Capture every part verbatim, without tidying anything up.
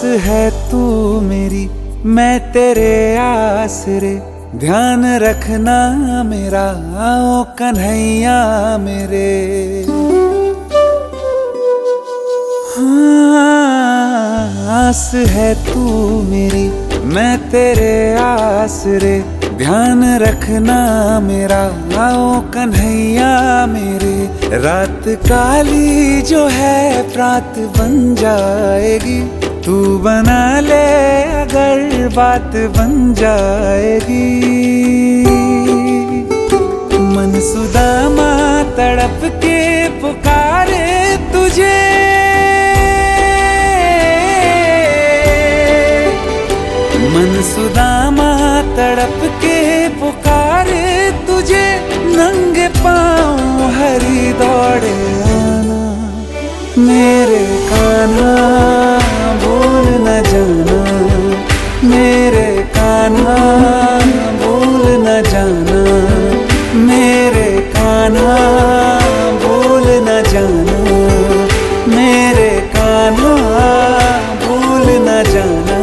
है तू मेरी, मैं तेरे आसरे, ध्यान रखना मेरा ओ कन्हैया मेरे। हाँ, आस है तू मेरी, मैं तेरे आसरे, ध्यान रखना मेरा ओ कन्हैया मेरे। रात काली जो है प्रात बन जाएगी, तू बना ले अगर बात बन जाएगी। मन सुदामा तड़प के पुकारे तुझे, मन सुदामा तड़प के पुकारे तुझे, नंगे पाँव हरी दौड़े आना मेरे कान्हा, भूल न जाना मेरे कान्हा, भूल न जाना मेरे कान्हा, भूल न जाना मेरे कान्हा, भूल न जाना।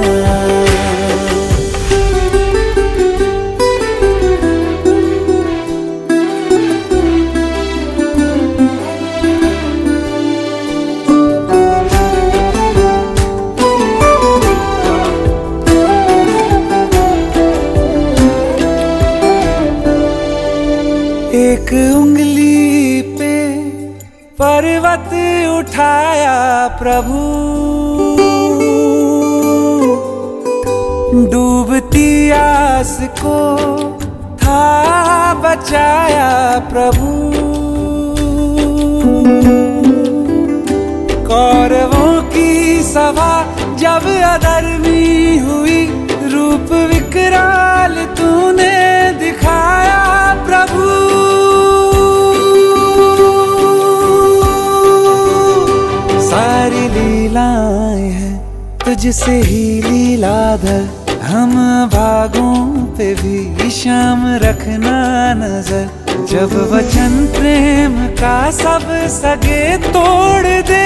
एक उंगली पे पर्वत उठाया प्रभु, डूबती आस को था बचाया प्रभु। कौरवों की सभा जब अधर्मी हुई, रूप विकराल तूने दिखाया प्रभु। सारी लीलाएं हैं तुझसे ही लीलाधर, हम भागों पे भी शाम रखना नजर। जब वचन प्रेम का सब सगे तोड़ दे,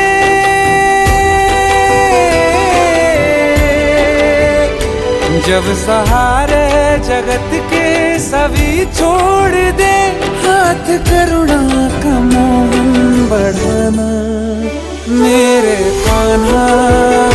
जब सहारे जगत के सभी छोड़ दे, हाथ करुणा का मोहन बढ़ाना मेरे कान्हा।